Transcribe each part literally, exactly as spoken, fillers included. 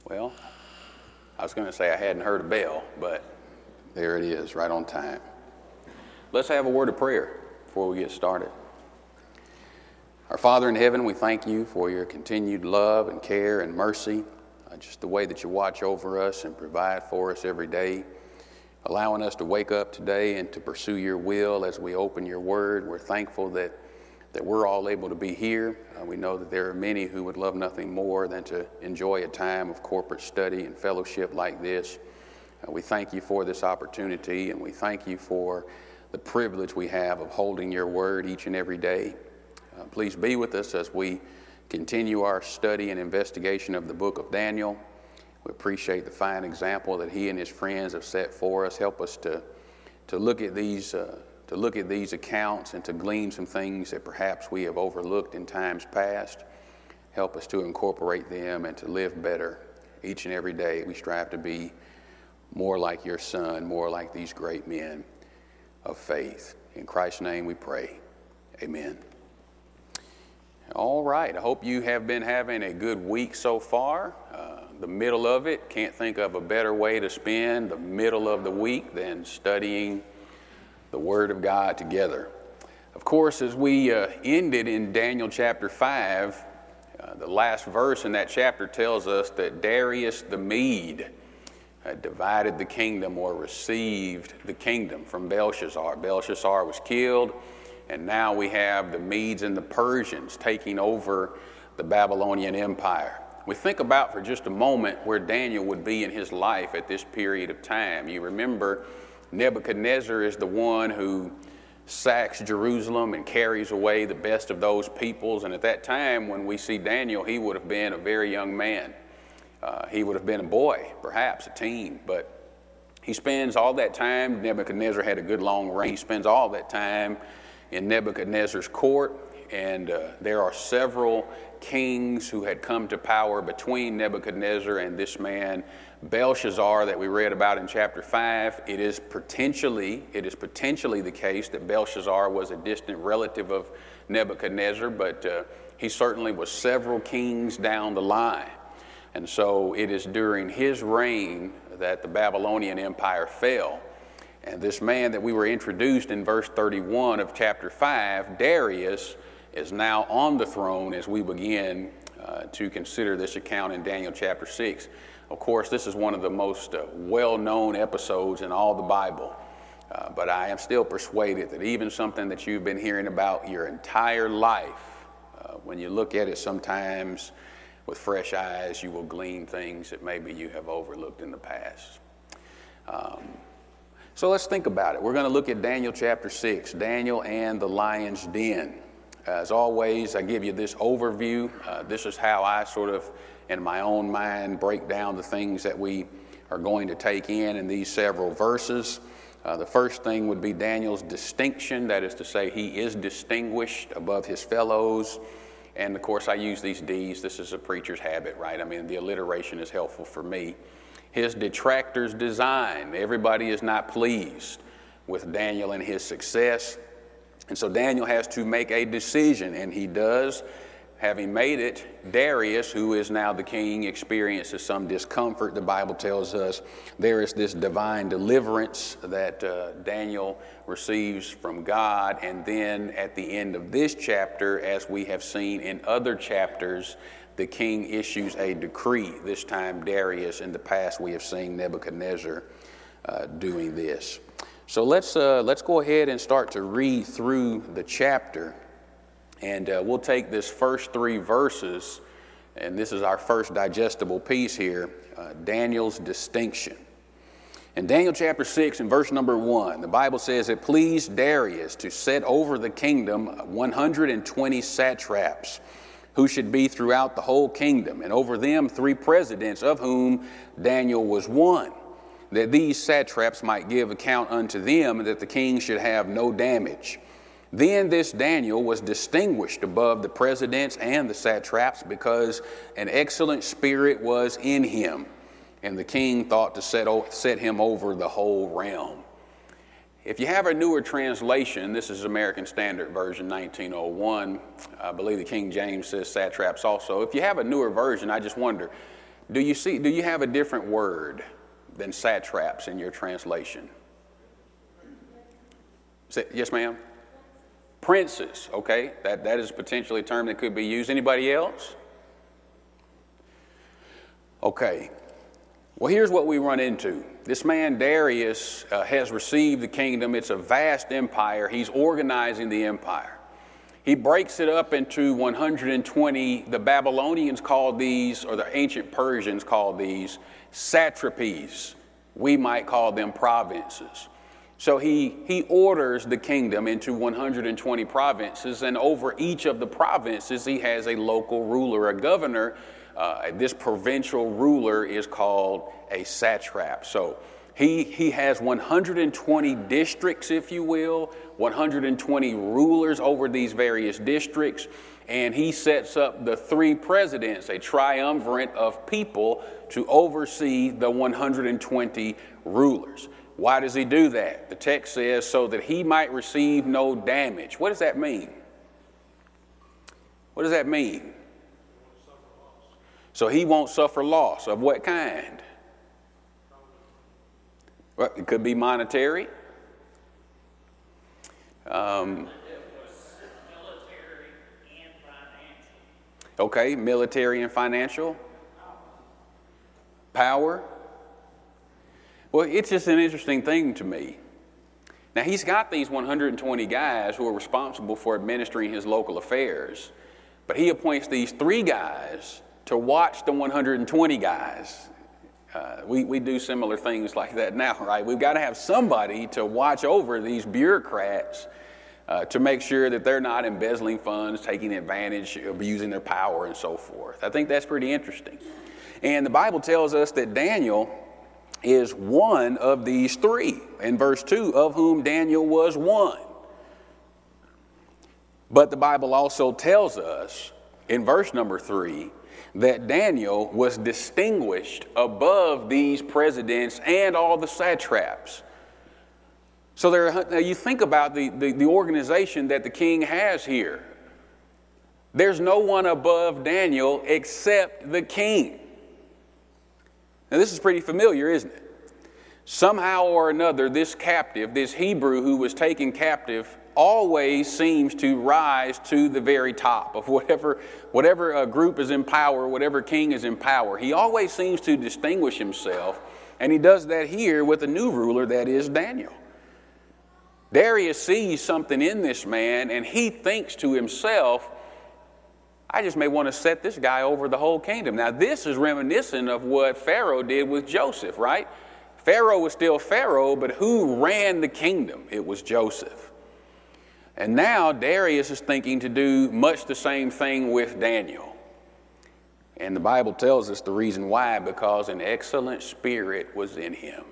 Well, I was going to say I hadn't heard a bell, but there it is, right on time. Let's have a word of prayer before we get started. Our Father in heaven, we thank you for your continued love and care and mercy, uh, just the way that you watch over us and provide for us every day, allowing us to wake up today and to pursue your will as we open your word. We're thankful that that we're all able to be here. Uh, we know that there are many who would love nothing more than to enjoy a time of corporate study and fellowship like this. Uh, we thank you for this opportunity, and we thank you for the privilege we have of holding your word each and every day. Uh, please be with us as we continue our study and investigation of the book of Daniel. We appreciate the fine example that he and his friends have set for us. Help us to, to look at these uh, to look at these accounts and to glean some things that perhaps we have overlooked in times past. Help us to incorporate them and to live better each and every day. We strive to be more like your Son, more like these great men of faith. In Christ's name we pray. Amen. All right, I hope you have been having a good week so far. Uh, the middle of it, can't think of a better way to spend the middle of the week than studying the Word of God together. Of course, as we uh, ended in Daniel chapter five, uh, the last verse in that chapter tells us that Darius the Mede uh, divided the kingdom or received the kingdom from Belshazzar. Belshazzar was killed, and now we have the Medes and the Persians taking over the Babylonian Empire. We think about for just a moment where Daniel would be in his life at this period of time. You remember Nebuchadnezzar is the one who sacks Jerusalem and carries away the best of those peoples. And at that time, when we see Daniel, he would have been a very young man. Uh, he would have been a boy, perhaps a teen. But he spends all that time. Nebuchadnezzar had a good long reign. He spends all that time in Nebuchadnezzar's court. And uh, there are several kings who had come to power between Nebuchadnezzar and this man Belshazzar that we read about in chapter five. It is potentially, it is potentially the case that Belshazzar was a distant relative of Nebuchadnezzar, but uh, he certainly was several kings down the line. And so it is during his reign that the Babylonian Empire fell. And this man that we were introduced in verse thirty-one of chapter five, Darius, is now on the throne as we begin uh, to consider this account in Daniel chapter six. Of course, this is one of the most uh, well-known episodes in all the Bible. Uh, but I am still persuaded that even something that you've been hearing about your entire life, uh, when you look at it sometimes with fresh eyes, you will glean things that maybe you have overlooked in the past. Um, so let's think about it. We're going to look at Daniel chapter six, Daniel and the lion's den. As always, I give you this overview. Uh, this is how I sort of, in my own mind, break down the things that we are going to take in in these several verses. Uh, the first thing would be Daniel's distinction. That is to say, he is distinguished above his fellows. And of course, I use these D's. This is a preacher's habit, right? I mean, the alliteration is helpful for me. His detractors' design. Everybody is not pleased with Daniel and his success. And so Daniel has to make a decision, and he does. Having made it, Darius, who is now the king, experiences some discomfort. The Bible tells us there is this divine deliverance that uh, Daniel receives from God. And then at the end of this chapter, as we have seen in other chapters, the king issues a decree. This time Darius. In the past, we have seen Nebuchadnezzar uh, doing this. So let's uh, let's go ahead and start to read through the chapter, and uh, we'll take this first three verses, and this is our first digestible piece here, uh, Daniel's distinction. In Daniel chapter six and verse number one, the Bible says, "It pleased Darius to set over the kingdom one hundred twenty satraps, who should be throughout the whole kingdom, and over them three presidents, of whom Daniel was one, that these satraps might give account unto them, and that the king should have no damage. Then this Daniel was distinguished above the presidents and the satraps, because an excellent spirit was in him, and the king thought to set, o- set him over the whole realm." If you have a newer translation, this is American Standard Version nineteen oh one. I believe the King James says satraps also. If you have a newer version, I just wonder, Do you see, do you have a different word than satraps in your translation? Say, yes, ma'am? Princes, okay. That, that is potentially a term that could be used. Anybody else? Okay. Well, here's what we run into. This man Darius uh, has received the kingdom. It's a vast empire. He's organizing the empire. He breaks it up into one hundred twenty, the Babylonians called these, or the ancient Persians called these, satrapies. We might call them provinces. So he, he orders the kingdom into one hundred twenty provinces, and over each of the provinces he has a local ruler, a governor. Uh, this provincial ruler is called a satrap. So he, he has one hundred twenty districts, if you will, one hundred twenty rulers over these various districts, and he sets up the three presidents, a triumvirate of people to oversee the one hundred twenty rulers. Why does he do that? The text says, so that he might receive no damage. What does that mean? What does that mean? So he won't suffer loss. Of what kind? Well, it could be monetary. Um, okay, military and financial. Power. Well, it's just an interesting thing to me. Now, he's got these one hundred twenty guys who are responsible for administering his local affairs, but he appoints these three guys to watch the one hundred twenty guys. Uh, we, we do similar things like that now, right? We've got to have somebody to watch over these bureaucrats uh, to make sure that they're not embezzling funds, taking advantage, abusing their power, and so forth. I think that's pretty interesting. And the Bible tells us that Daniel is one of these three. In verse two, of whom Daniel was one. But the Bible also tells us in verse number three that Daniel was distinguished above these presidents and all the satraps. So there, now you think about the, the, the organization that the king has here. There's no one above Daniel except the king. Now this is pretty familiar, isn't it? Somehow or another, this captive, this Hebrew who was taken captive, always seems to rise to the very top of whatever whatever a group is in power, whatever king is in power. He always seems to distinguish himself, and he does that here with a new ruler, that is Daniel. Darius sees something in this man, and he thinks to himself, I just may want to set this guy over the whole kingdom. Now, this is reminiscent of what Pharaoh did with Joseph, right? Pharaoh was still Pharaoh, but who ran the kingdom? It was Joseph. And now Darius is thinking to do much the same thing with Daniel. And the Bible tells us the reason why, because an excellent spirit was in him.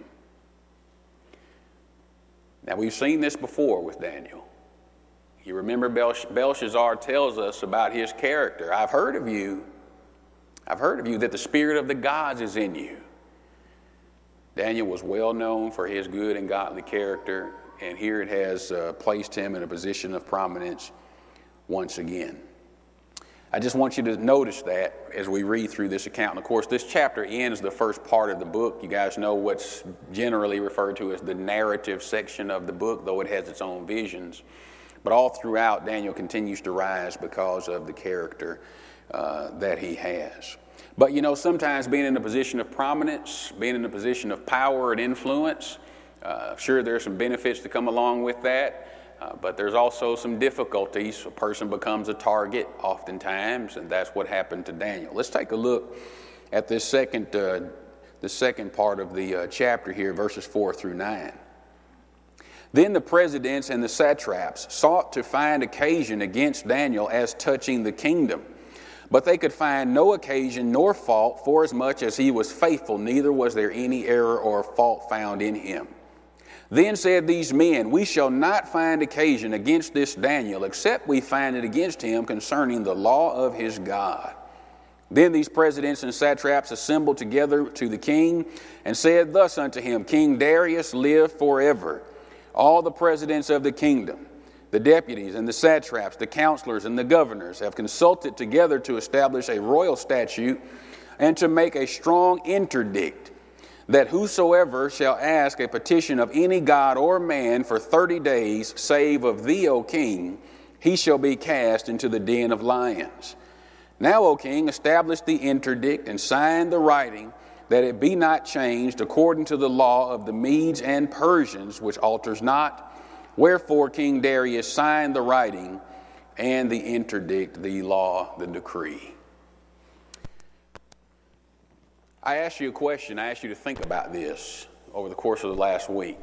Now we've seen this before with Daniel. You remember Belshazzar tells us about his character. I've heard of you. I've heard of you that the spirit of the gods is in you. Daniel was well known for his good and godly character, and here it has uh, placed him in a position of prominence once again. I just want you to notice that as we read through this account. And of course, this chapter ends the first part of the book. You guys know what's generally referred to as the narrative section of the book, though it has its own visions. But all throughout, Daniel continues to rise because of the character uh, that he has. But, you know, sometimes being in a position of prominence, being in a position of power and influence, uh, sure, there are some benefits to come along with that, uh, but there's also some difficulties. A person becomes a target oftentimes, and that's what happened to Daniel. Let's take a look at this second, uh, the second part of the uh, chapter here, verses four through nine. Then the presidents and the satraps sought to find occasion against Daniel as touching the kingdom. But they could find no occasion nor fault, forasmuch as he was faithful, neither was there any error or fault found in him. Then said these men, we shall not find occasion against this Daniel, except we find it against him concerning the law of his God. Then these presidents and satraps assembled together to the king, and said thus unto him, King Darius, live forever. All the presidents of the kingdom, the deputies and the satraps, the counselors and the governors have consulted together to establish a royal statute and to make a strong interdict, that whosoever shall ask a petition of any god or man for thirty days, save of thee, O king, he shall be cast into the den of lions. Now, O king, establish the interdict and sign the writing, that it be not changed according to the law of the Medes and Persians, which alters not. Wherefore King Darius signed the writing and the interdict, the law, the decree. I asked you a question. I asked you to think about this over the course of the last week.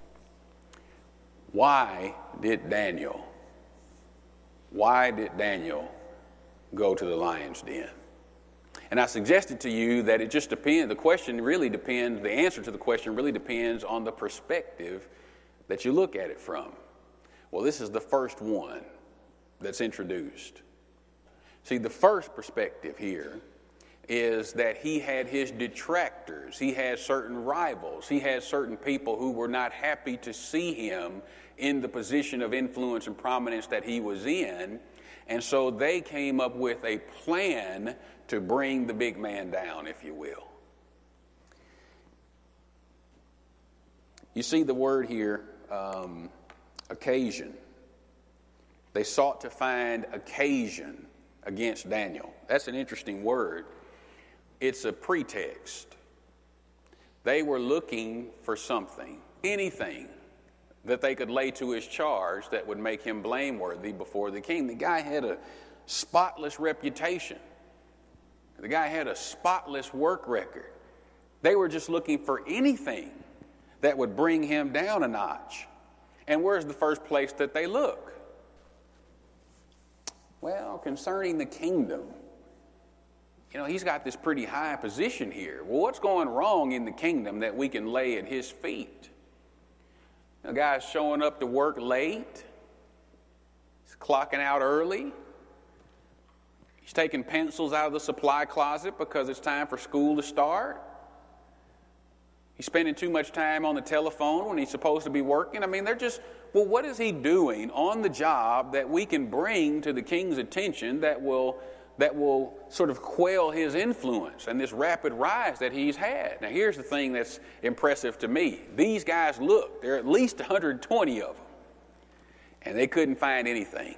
Why did Daniel, why did Daniel go to the lion's den? And I suggested to you that it just depends, the question really depends, the answer to the question really depends on the perspective that you look at it from. Well, this is the first one that's introduced. See, the first perspective here is that he had his detractors. He had certain rivals. He had certain people who were not happy to see him in the position of influence and prominence that he was in. And so they came up with a plan to bring the big man down, if you will. You see the word here, um, occasion. They sought to find occasion against Daniel. That's an interesting word. It's a pretext. They were looking for something, anything that they could lay to his charge that would make him blameworthy before the king. The guy had a spotless reputation. The guy had a spotless work record. They were just looking for anything that would bring him down a notch. And where's the first place that they look? Well, concerning the kingdom. You know, he's got this pretty high position here. Well, what's going wrong in the kingdom that we can lay at his feet? The guy's showing up to work late. He's clocking out early. He's taking pencils out of the supply closet because it's time for school to start. He's spending too much time on the telephone when he's supposed to be working. I mean, they're just, well, what is he doing on the job that we can bring to the king's attention that will that will sort of quell his influence and this rapid rise that he's had? Now, here's the thing that's impressive to me. These guys look, there are at least one hundred twenty of them, and they couldn't find anything.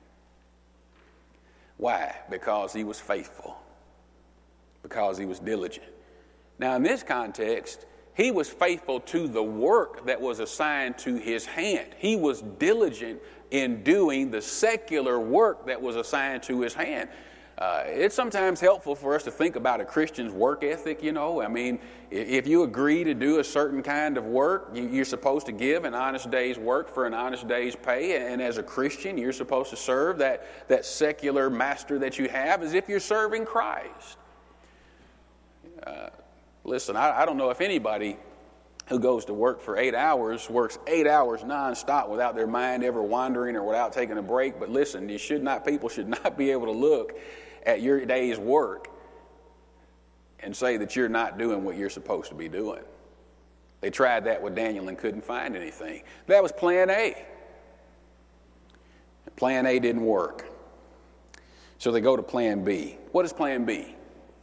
Why? Because he was faithful. Because he was diligent. Now, in this context, he was faithful to the work that was assigned to his hand. He was diligent in doing the secular work that was assigned to his hand. Uh, it's sometimes helpful for us to think about a Christian's work ethic, you know. I mean, if you agree to do a certain kind of work, you're supposed to give an honest day's work for an honest day's pay. And as a Christian, you're supposed to serve that, that secular master that you have as if you're serving Christ. Uh, listen, I, I don't know if anybody who goes to work for eight hours works eight hours nonstop without their mind ever wandering or without taking a break. But listen, you should not, people should not be able to look at your day's work and say that you're not doing what you're supposed to be doing. They tried that with Daniel and couldn't find anything. That was plan A. Plan A didn't work. So they go to plan B. What is plan B?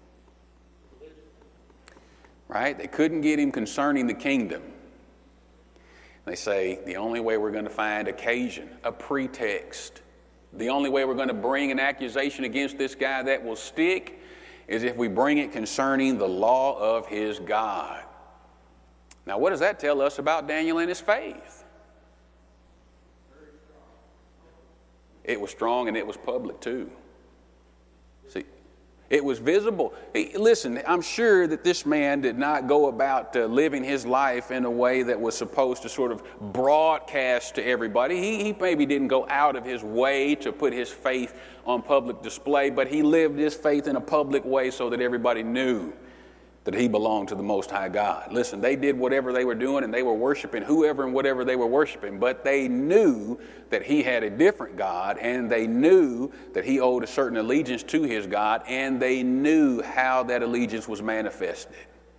Right? They couldn't get him concerning the kingdom. They say the only way we're going to find occasion, a pretext, the only way we're going to bring an accusation against this guy that will stick is if we bring it concerning the law of his God. Now, what does that tell us about Daniel and his faith? It was strong and it was public too. See, it was visible. Hey, listen, I'm sure that this man did not go about uh, living his life in a way that was supposed to sort of broadcast to everybody. He, he maybe didn't go out of his way to put his faith on public display, but he lived his faith in a public way so that everybody knew that he belonged to the Most High God. Listen, they did whatever they were doing and they were worshiping whoever and whatever they were worshiping, but they knew that he had a different God, and they knew that he owed a certain allegiance to his God, and they knew how that allegiance was manifested.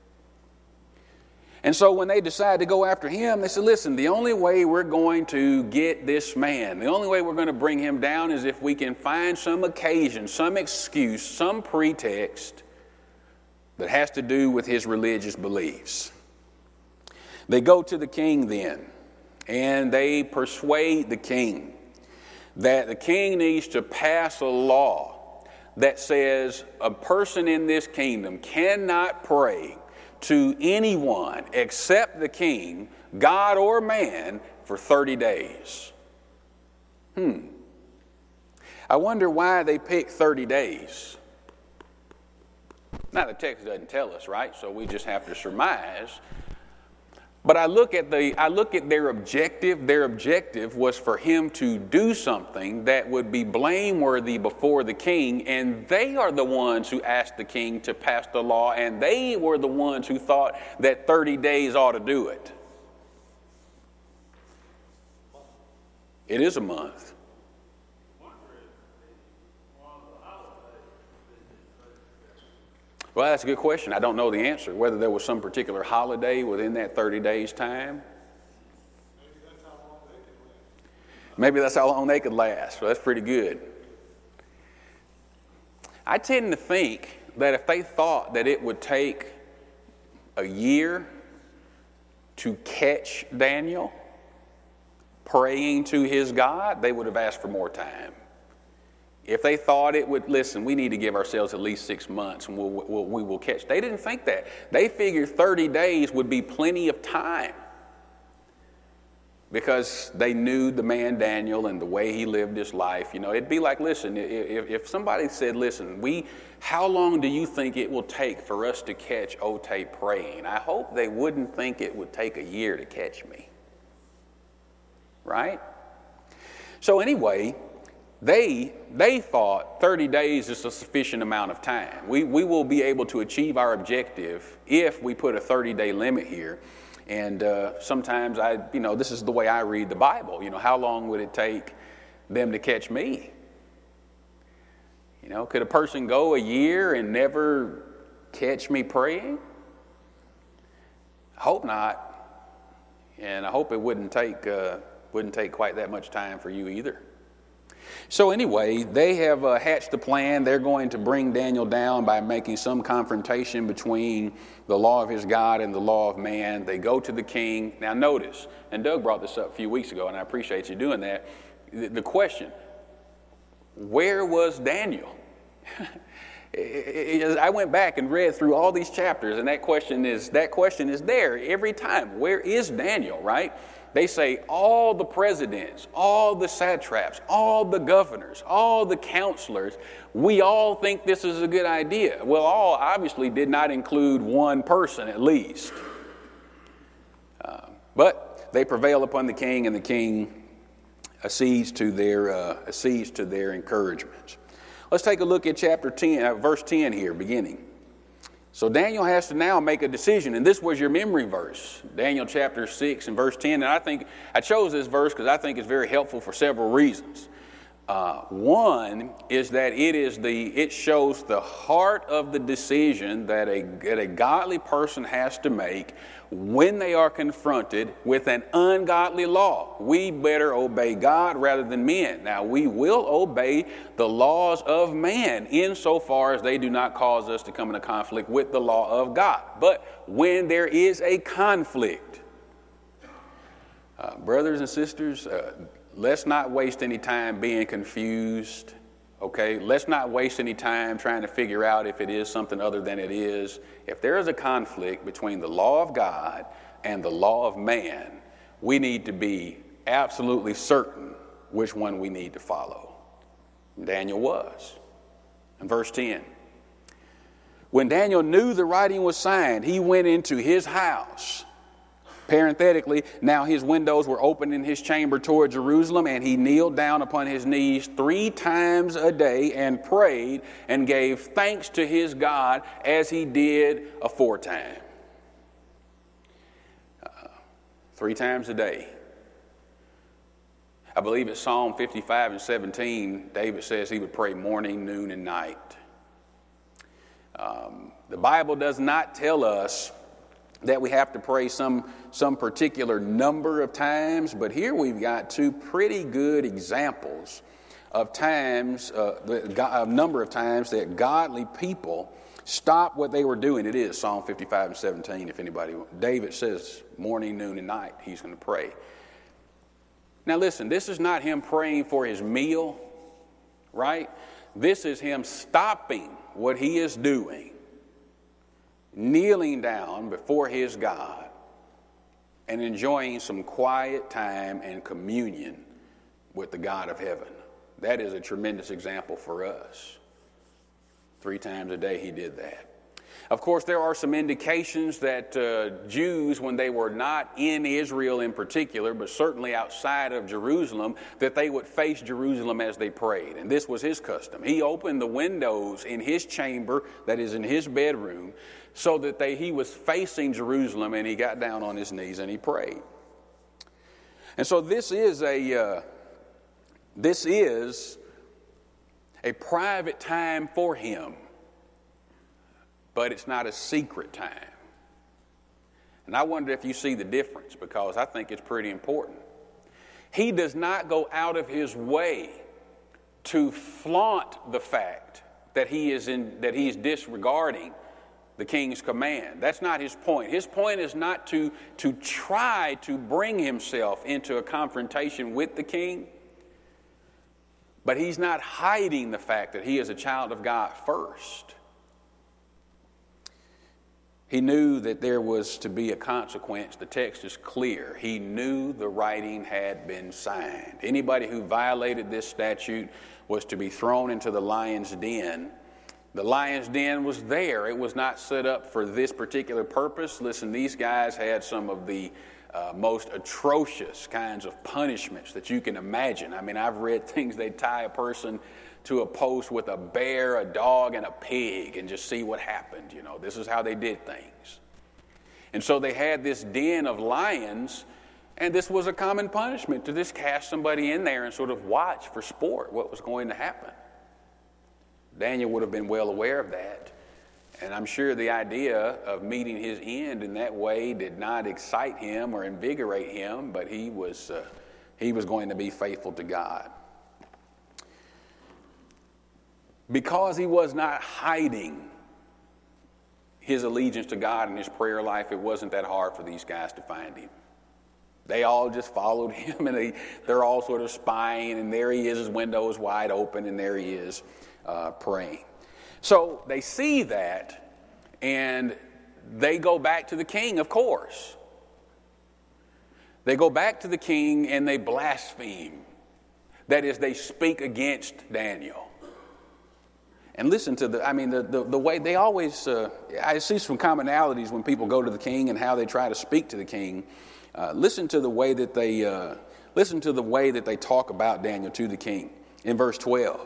And so when they decided to go after him, they said, listen, the only way we're going to get this man, the only way we're going to bring him down is if we can find some occasion, some excuse, some pretext that has to do with his religious beliefs. They go to the king then, and they persuade the king that the king needs to pass a law that says a person in this kingdom cannot pray to anyone except the king, God or man, for thirty days. Hmm. I wonder why they picked thirty days. Now, the text doesn't tell us, right? So we just have to surmise. But I look at the I look at their objective. Their objective was for him to do something that would be blameworthy before the king, and they are the ones who asked the king to pass the law, and they were the ones who thought that thirty days ought to do it. It is a month. Well, that's a good question. I don't know the answer, whether there was some particular holiday within that thirty days' time. Maybe that's how long they could last. Well, that's pretty good. I tend to think that if they thought that it would take a year to catch Daniel praying to his God, they would have asked for more time. If they thought it would, listen, we need to give ourselves at least six months and we'll, we'll, we will catch. They didn't think that. They figured thirty days would be plenty of time because they knew the man Daniel and the way he lived his life. You know, it'd be like, listen, if, if somebody said, listen, we, how long do you think it will take for us to catch Otay praying? I hope they wouldn't think it would take a year to catch me. Right? So anyway, They they thought thirty days is a sufficient amount of time. We we will be able to achieve our objective if we put a thirty-day limit here. And uh, sometimes I, you know, this is the way I read the Bible. You know, how long would it take them to catch me? You know, could a person go a year and never catch me praying? I hope not. And I hope it wouldn't take uh, wouldn't take quite that much time for you either. So anyway, they have uh, hatched a plan. They're going to bring Daniel down by making some confrontation between the law of his God and the law of man. They go to the king. Now notice, and Doug brought this up a few weeks ago, and I appreciate you doing that. The, the question, where was Daniel? I went back and read through all these chapters, and that question is that question is there every time. Where is Daniel, right? They say all the presidents, all the satraps, all the governors, all the counselors, we all think this is a good idea. Well, all obviously did not include one person at least. Uh, but they prevail upon the king, and the king accedes to their uh, accedes to their encouragements. Let's take a look at chapter ten, uh, verse ten here, beginning. So Daniel has to now make a decision, and this was your memory verse, Daniel chapter six and verse ten. And I think I chose this verse because I think it's very helpful for several reasons. Uh, one is that it is the it shows the heart of the decision that a, that a godly person has to make when they are confronted with an ungodly law. We better obey God rather than men. Now, we will obey the laws of man insofar as they do not cause us to come into conflict with the law of God. But when there is a conflict, uh, brothers and sisters, uh, let's not waste any time being confused, okay? Let's not waste any time trying to figure out if it is something other than it is. If there is a conflict between the law of God and the law of man, we need to be absolutely certain which one we need to follow. Daniel was. In verse ten, when Daniel knew the writing was signed, he went into his house. Parenthetically, now his windows were open in his chamber toward Jerusalem, and he kneeled down upon his knees three times a day and prayed and gave thanks to his God as he did aforetime. Uh, three times a day. I believe it's Psalm fifty-five and seventeen, David says he would pray morning, noon, and night. Um, the Bible does not tell us that we have to pray some, some particular number of times, but here we've got two pretty good examples of times, uh, the a number of times that godly people stop what they were doing. It is Psalm fifty-five and seventeen, if anybody, David says morning, noon, and night he's going to pray. Now listen, this is not him praying for his meal, right? This is him stopping what he is doing, kneeling down before his God, and enjoying some quiet time and communion with the God of heaven. That is a tremendous example for us. Three times a day he did that. Of course, there are some indications that uh, Jews, when they were not in Israel in particular, but certainly outside of Jerusalem, that they would face Jerusalem as they prayed. And this was his custom. He opened the windows in his chamber, that is in his bedroom, so that they, he was facing Jerusalem, and he got down on his knees and he prayed. And so this is a uh, this is a private time for him. But it's not a secret time. And I wonder if you see the difference, because I think it's pretty important. He does not go out of his way to flaunt the fact that he is in that he's disregarding the king's command. That's not his point. His point is not to, to try to bring himself into a confrontation with the king, but he's not hiding the fact that he is a child of God first. He knew that there was to be a consequence. The text is clear. He knew the writing had been signed. Anybody who violated this statute was to be thrown into the lion's den. The lion's den was there. It was not set up for this particular purpose. Listen, these guys had some of the uh, most atrocious kinds of punishments that you can imagine. I mean, I've read things they'd tie a person to a post with a bear, a dog, and a pig, and just see what happened. You know, this is how they did things. And so they had this den of lions, and this was a common punishment, to just cast somebody in there and sort of watch for sport what was going to happen. Daniel would have been well aware of that, and I'm sure the idea of meeting his end in that way did not excite him or invigorate him, but he was uh, he was going to be faithful to God. Because he was not hiding his allegiance to God in his prayer life, it wasn't that hard for these guys to find him. They all just followed him, and they, they're all sort of spying, and there he is, his window is wide open, and there he is uh, praying. So they see that, and they go back to the king, of course. They go back to the king, and they blaspheme. That is, they speak against Daniel. And listen to the, I mean, the, the, the way they always, uh, I see some commonalities when people go to the king and how they try to speak to the king. Uh, listen to the way that they, uh, listen to the way that they talk about Daniel to the king. In verse twelve.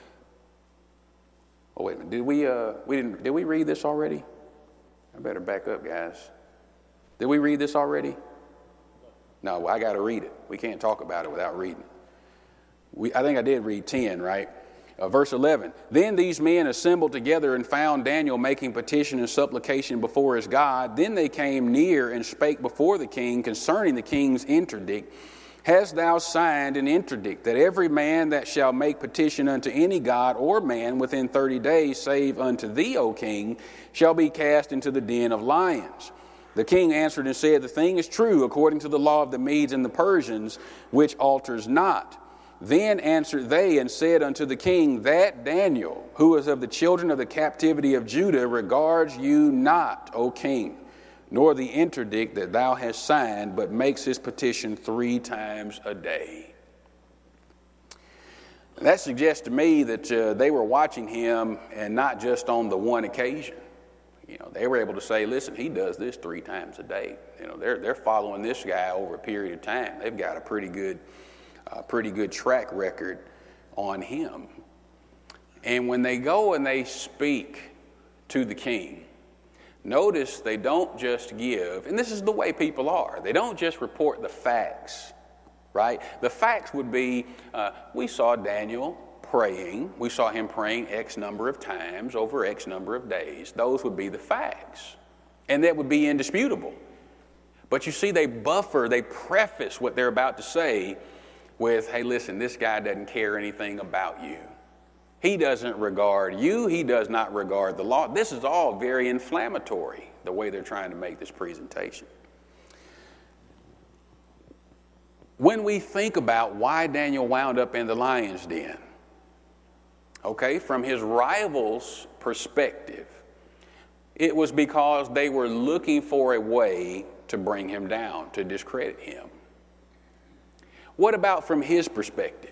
Oh, wait a minute. Did we, uh, we didn't, did we read this already? I better back up, guys. Did we read this already? No, I got to read it. We can't talk about it without reading it. We, I think I did read ten, right? Uh, verse eleven, then these men assembled together and found Daniel making petition and supplication before his God. Then they came near and spake before the king concerning the king's interdict. Hast thou signed an interdict that every man that shall make petition unto any god or man within thirty days, save unto thee, O king, shall be cast into the den of lions? The king answered and said, the thing is true according to the law of the Medes and the Persians, which alters not. Then answered they and said unto the king, that Daniel, who is of the children of the captivity of Judah, regards you not, O king, nor the interdict that thou hast signed, but makes his petition three times a day. That suggests to me that uh, they were watching him, and not just on the one occasion. You know, they were able to say, listen, he does this three times a day. You know, they're they're following this guy over a period of time. They've got a pretty good a pretty good track record on him. And when they go and they speak to the king, notice they don't just give, and this is the way people are, they don't just report the facts, right? The facts would be, uh, we saw Daniel praying, we saw him praying X number of times over X number of days. Those would be the facts, and that would be indisputable. But you see, they buffer, they preface what they're about to say with, hey, listen, this guy doesn't care anything about you. He doesn't regard you. He does not regard the law. This is all very inflammatory, the way they're trying to make this presentation. When we think about why Daniel wound up in the lion's den, okay, from his rivals' perspective, it was because they were looking for a way to bring him down, to discredit him. What about from his perspective?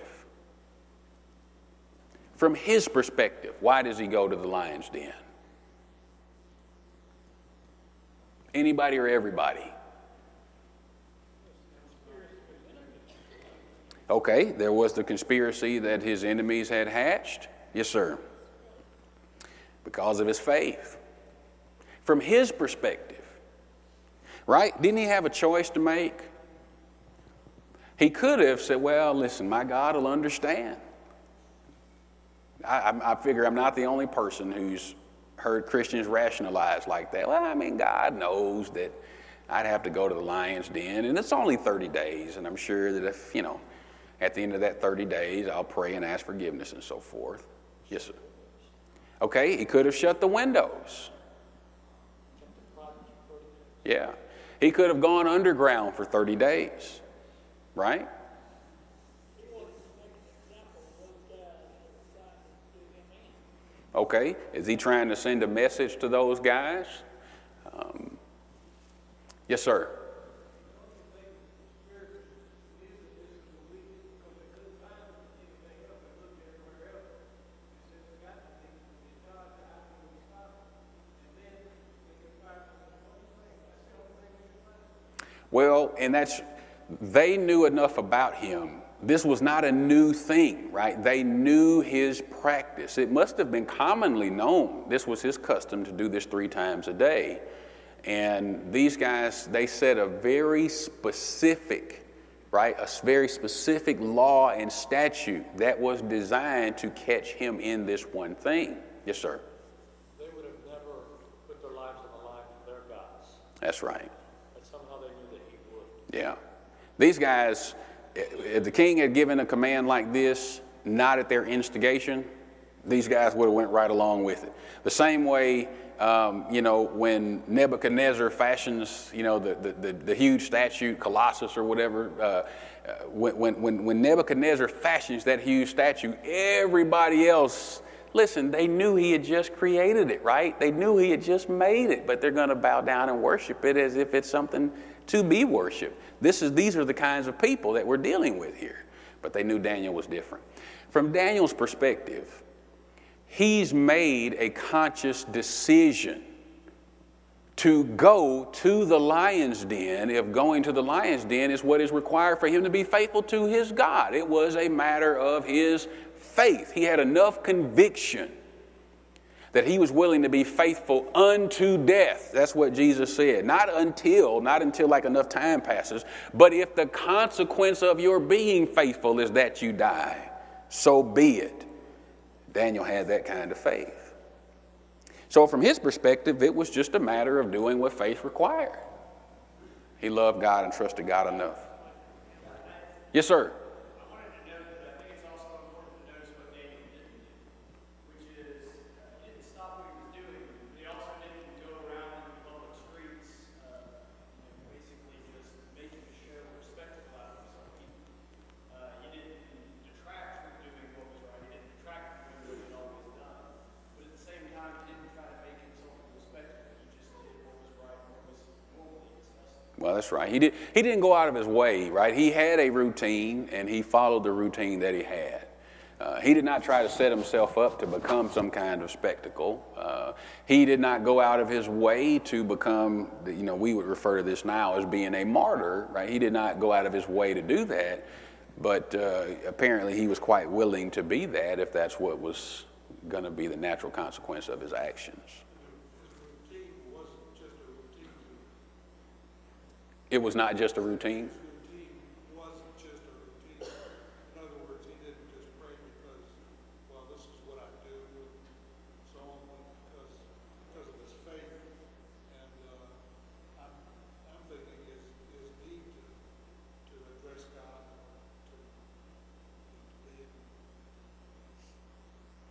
From his perspective, why does he go to the lion's den? Anybody or everybody? Okay, there was the conspiracy that his enemies had hatched. Yes, sir. Because of his faith. From his perspective, right? Didn't he have a choice to make? He could have said, well, listen, my God will understand. I, I, I figure I'm not the only person who's heard Christians rationalize like that. Well, I mean, God knows that I'd have to go to the lion's den, and it's only thirty days, and I'm sure that if, you know, at the end of that thirty days, I'll pray and ask forgiveness and so forth. Yes, sir. Okay, he could have shut the windows. Yeah. He could have gone underground for thirty days, right? Okay, is he trying to send a message to those guys? Um, yes, sir. Well, and that's, they knew enough about him. This was not a new thing, right? They knew his practice. It must have been commonly known. This was his custom to do this three times a day. And these guys, they set a very specific, right, a very specific law and statute that was designed to catch him in this one thing. Yes, sir. They would have never put their lives on the line for their gods. That's right. But somehow they knew that he would. Yeah. These guys, if the king had given a command like this, not at their instigation, these guys would have went right along with it. The same way, um, you know, when Nebuchadnezzar fashions, you know, the, the, the, the huge statue, Colossus or whatever, uh, when, when, when Nebuchadnezzar fashions that huge statue, everybody else, listen, they knew he had just created it, right? They knew he had just made it, but they're going to bow down and worship it as if it's something to be worshiped. This is, these are the kinds of people that we're dealing with here. But they knew Daniel was different. From Daniel's perspective, he's made a conscious decision to go to the lion's den if going to the lion's den is what is required for him to be faithful to his God. It was a matter of his faith. He had enough conviction that he was willing to be faithful unto death. That's what Jesus said. Not until, not until like enough time passes, but if the consequence of your being faithful is that you die, so be it. Daniel had that kind of faith. So from his perspective, it was just a matter of doing what faith required. He loved God and trusted God enough. Yes, sir. Well, that's right. He did. He didn't go out of his way, right? He had a routine, and he followed the routine that he had. Uh, he did not try to set himself up to become some kind of spectacle. Uh, he did not go out of his way to become, you know, we would refer to this now as being a martyr, right? He did not go out of his way to do that, but uh, apparently he was quite willing to be that if that's what was going to be the natural consequence of his actions. It was not just a routine? His routine wasn't just a routine. In other words, he didn't just pray because, well, this is what I do, and so on, because, because of his faith. And uh, I'm, I'm thinking his, his need to, to address God, to lead.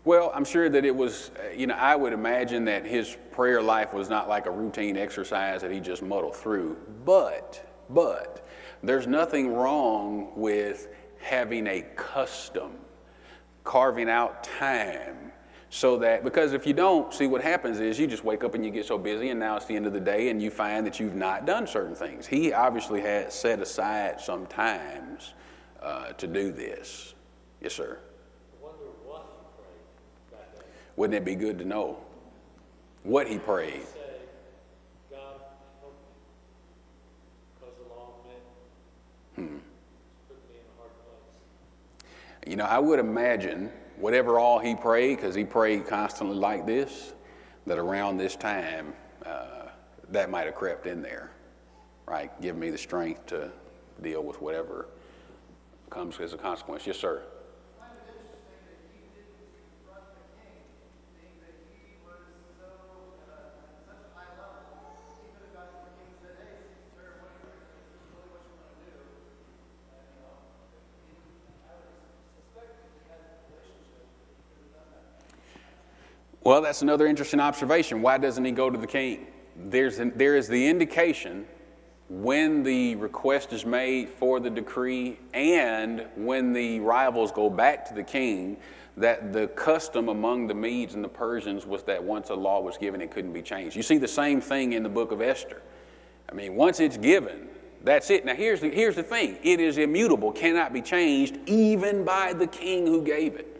Well, I'm sure that it was, uh, you know, I would imagine that his prayer life was not like a routine exercise that he just muddled through. But, but, there's nothing wrong with having a custom, carving out time, so that, because if you don't, see what happens is you just wake up and you get so busy, and now it's the end of the day and you find that you've not done certain things. He obviously had set aside some times uh, to do this. Yes, sir. I wonder what he prayed that day. Wouldn't it be good to know what he prayed? He said, God, help me, because the law of men Hmm. put me in a hard place. You know, I would imagine whatever all he prayed, because he prayed constantly like this, that around this time, uh, that might have crept in there, right? Give me the strength to deal with whatever comes as a consequence. Yes, sir. I find it interesting that he didn't confront the king, being that he was so uh, at such a high level. He could have gone to the king and said, "Hey, sir, what are you, is this really what you want to do?" And, you know, he, I would suspect that he has a relationship. He could have done that. Well, that's another interesting observation. Why doesn't he go to the king? There's an, there is the indication when the request is made for the decree and when the rivals go back to the king, that the custom among the Medes and the Persians was that once a law was given, it couldn't be changed. You see the same thing in the book of Esther. I mean, once it's given, that's it. Now, here's the, here's the thing. It is immutable, cannot be changed, even by the king who gave it.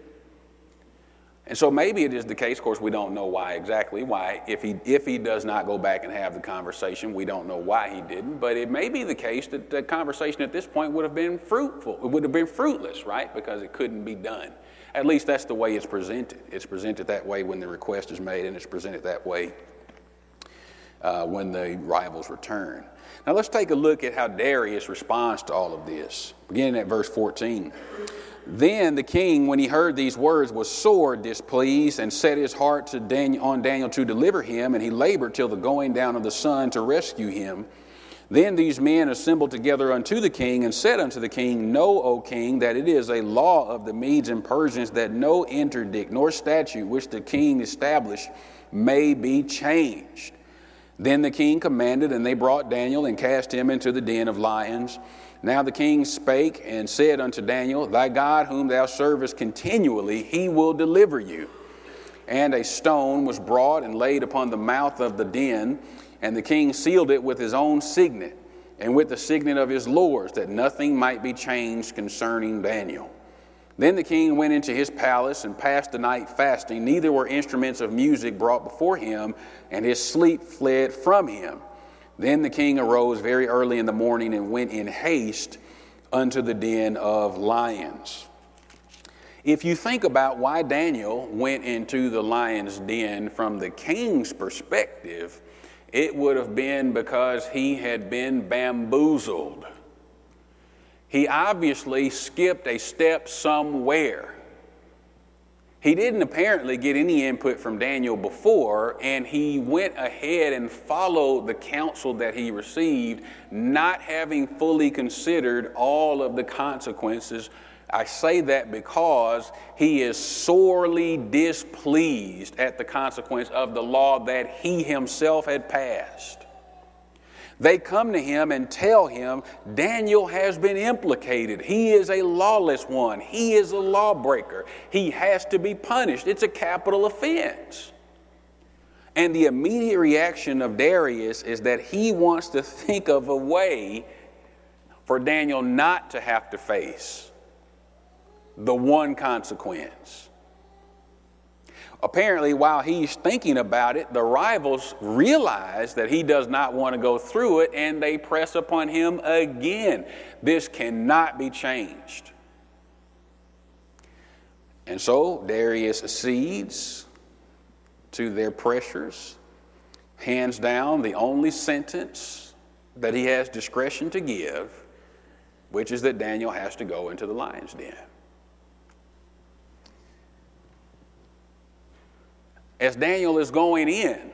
And so maybe it is the case, of course, we don't know why exactly why. If he if he does not go back and have the conversation, we don't know why he didn't. But it may be the case that the conversation at this point would have been fruitful. It would have been fruitless, right? Because it couldn't be done. At least that's the way it's presented. It's presented that way when the request is made, and it's presented that way uh, when the rivals return. Now let's take a look at how Darius responds to all of this. Beginning at verse fourteen. Then the king, when he heard these words, was sore displeased and set his heart to Daniel, on Daniel to deliver him, and he labored till the going down of the sun to rescue him. Then these men assembled together unto the king and said unto the king, Know, O king, that it is a law of the Medes and Persians that no interdict nor statute which the king established may be changed. Then the king commanded, and they brought Daniel and cast him into the den of lions. Now the king spake and said unto Daniel, Thy God whom thou servest continually, he will deliver you. And a stone was brought and laid upon the mouth of the den, and the king sealed it with his own signet, and with the signet of his lords, that nothing might be changed concerning Daniel. Then the king went into his palace and passed the night fasting. Neither were instruments of music brought before him, and his sleep fled from him. Then the king arose very early in the morning and went in haste unto the den of lions. If you think about why Daniel went into the lion's den from the king's perspective, it would have been because he had been bamboozled. He obviously skipped a step somewhere. He didn't apparently get any input from Daniel before, and he went ahead and followed the counsel that he received, not having fully considered all of the consequences. I say that because he is sorely displeased at the consequence of the law that he himself had passed. They come to him and tell him Daniel has been implicated. He is a lawless one. He is a lawbreaker. He has to be punished. It's a capital offense. And the immediate reaction of Darius is that he wants to think of a way for Daniel not to have to face the one consequence. Apparently, while he's thinking about it, the rivals realize that he does not want to go through it, and they press upon him again. This cannot be changed. And so Darius accedes to their pressures, hands down the only sentence that he has discretion to give, which is that Daniel has to go into the lion's den. As Daniel is going in,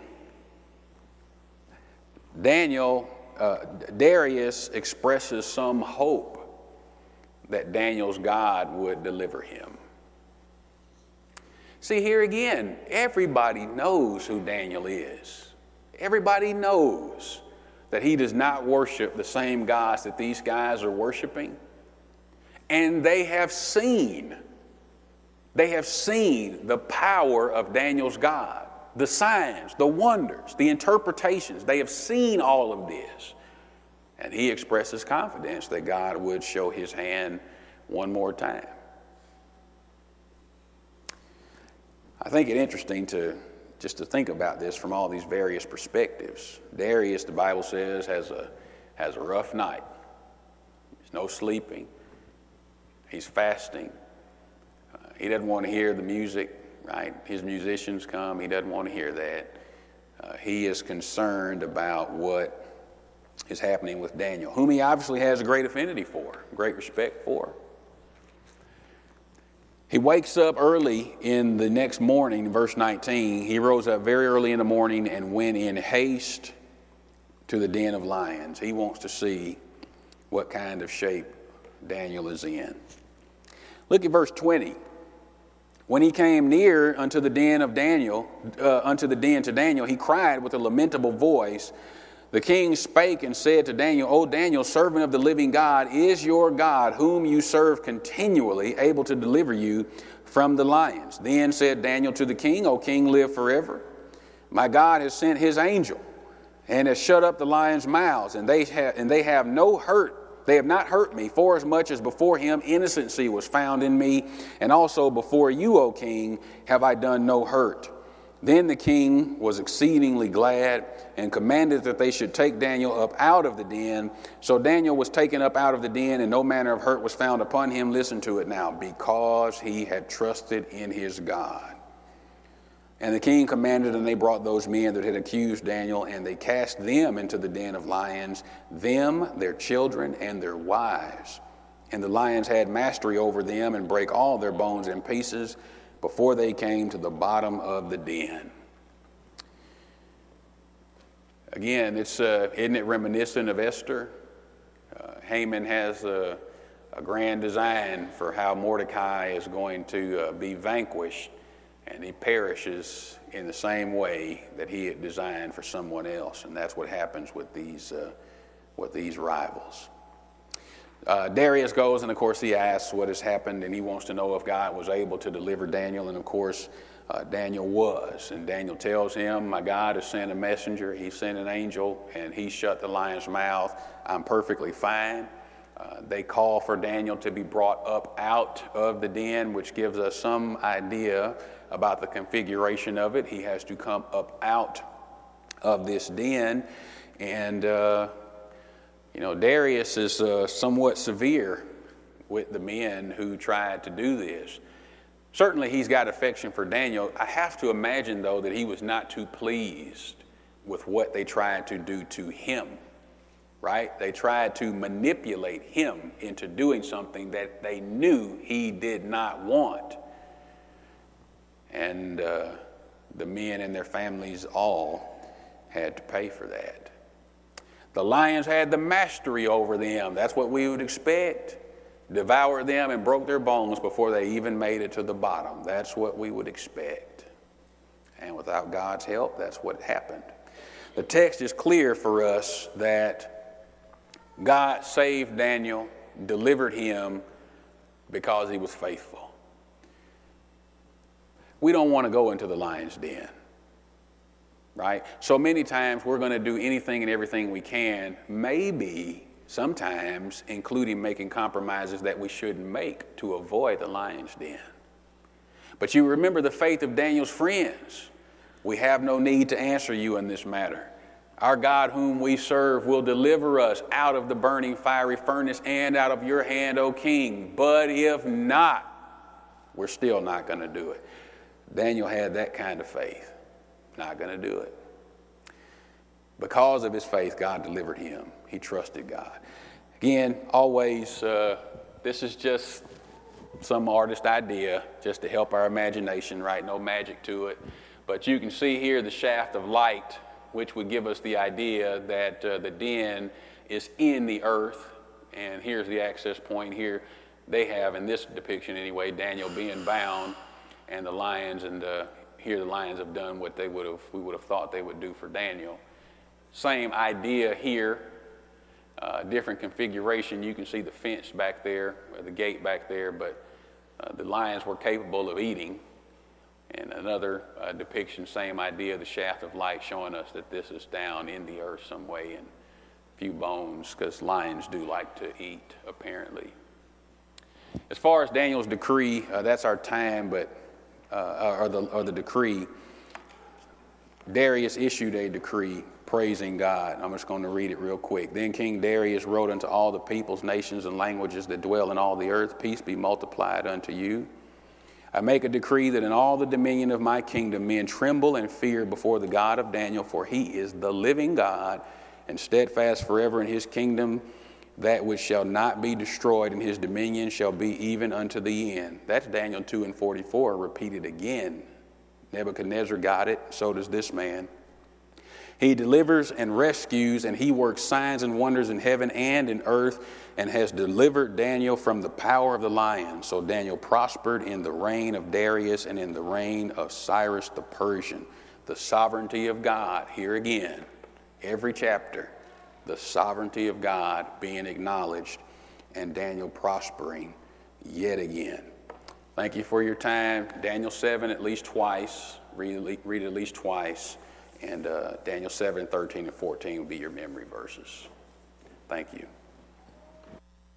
Daniel, uh, Darius expresses some hope that Daniel's God would deliver him. See, here again, everybody knows who Daniel is. Everybody knows that he does not worship the same gods that these guys are worshiping. And they have seen, they have seen the power of Daniel's God, the signs, the wonders, the interpretations. They have seen all of this. And he expresses confidence that God would show his hand one more time. I think it interesting to just to think about this from all these various perspectives. Darius, the Bible says, has a has a rough night. There's no sleeping. He's fasting. Uh, he doesn't want to hear the music, right? His musicians come. He doesn't want to hear that. Uh, he is concerned about what is happening with Daniel, whom he obviously has a great affinity for, great respect for. He wakes up early in the next morning, verse nineteen. He rose up very early in the morning and went in haste to the den of lions. He wants to see what kind of shape Daniel is in. Look at verse twenty. When he came near unto the den of Daniel, uh, unto the den to Daniel, he cried with a lamentable voice. The king spake and said to Daniel, O Daniel, servant of the living God, is your God, whom you serve continually, able to deliver you from the lions? Then said Daniel to the king, O king, live forever. My God has sent his angel and has shut up the lions' mouths, and they have, and they have no hurt. They have not hurt me, forasmuch as before him innocency was found in me, and also before you, O king, have I done no hurt. Then the king was exceedingly glad and commanded that they should take Daniel up out of the den. So Daniel was taken up out of the den, and no manner of hurt was found upon him. Listen to it now. Because he had trusted in his God. And the king commanded, and they brought those men that had accused Daniel, and they cast them into the den of lions, them, their children, and their wives. And the lions had mastery over them, and brake all their bones in pieces, before they came to the bottom of the den. Again, it's uh, isn't it reminiscent of Esther? Uh, Haman has a, a grand design for how Mordecai is going to uh, be vanquished, and he perishes in the same way that he had designed for someone else, and that's what happens with these uh, with these rivals. Uh, Darius goes, and of course he asks what has happened, and he wants to know if God was able to deliver Daniel, and of course uh, Daniel was. And Daniel tells him, my God has sent a messenger, he sent an angel, and he shut the lion's mouth. I'm perfectly fine. Uh, they call for Daniel to be brought up out of the den, which gives us some idea about the configuration of it. He has to come up out of this den, and uh, You know, Darius is uh, somewhat severe with the men who tried to do this. Certainly he's got affection for Daniel. I have to imagine, though, that he was not too pleased with what they tried to do to him, right? They tried to manipulate him into doing something that they knew he did not want. And uh, the men and their families all had to pay for that. The lions had the mastery over them. That's what we would expect. Devoured them and broke their bones before they even made it to the bottom. That's what we would expect. And without God's help, that's what happened. The text is clear for us that God saved Daniel, delivered him because he was faithful. We don't want to go into the lion's den. Right? So many times we're going to do anything and everything we can, maybe sometimes including making compromises that we shouldn't make to avoid the lion's den. But you remember the faith of Daniel's friends. We have no need to answer you in this matter. Our God whom we serve will deliver us out of the burning fiery furnace and out of your hand, O king. But if not, we're still not going to do it. Daniel had that kind of faith. Not going to do it. Because of his faith, God delivered him. He trusted God. Again, always, uh, this is just some artist idea, just to help our imagination, right? No magic to it. But you can see here the shaft of light, which would give us the idea that uh, the den is in the earth. And here's the access point here. They have, in this depiction anyway, Daniel being bound. and the lions, and uh, here the lions have done what they would have, we would have thought they would do for Daniel. Same idea here, uh, different configuration. You can see the fence back there, or the gate back there, but uh, the lions were capable of eating. And another uh, depiction, same idea, the shaft of light, showing us that this is down in the earth some way, and a few bones, because lions do like to eat, apparently. As far as Daniel's decree, uh, that's our time, but uh, or the or the decree. Darius issued a decree praising God. I'm just going to read it real quick. Then King Darius wrote unto all the peoples, nations, and languages that dwell in all the earth, peace be multiplied unto you. I make a decree that in all the dominion of my kingdom men tremble and fear before the God of Daniel, for he is the living God and steadfast forever in his kingdom. That which shall not be destroyed, and his dominion shall be even unto the end. That's Daniel two and forty-four, repeated again. Nebuchadnezzar got it, so does this man. He delivers and rescues, and he works signs and wonders in heaven and in earth, and has delivered Daniel from the power of the lion. So Daniel prospered in the reign of Darius and in the reign of Cyrus the Persian. The sovereignty of God, here again, every chapter, the sovereignty of God being acknowledged, and Daniel prospering yet again. Thank you for your time. Daniel seven at least twice. Read, read it at least twice. And uh, Daniel seven, thirteen, and fourteen will be your memory verses. Thank you.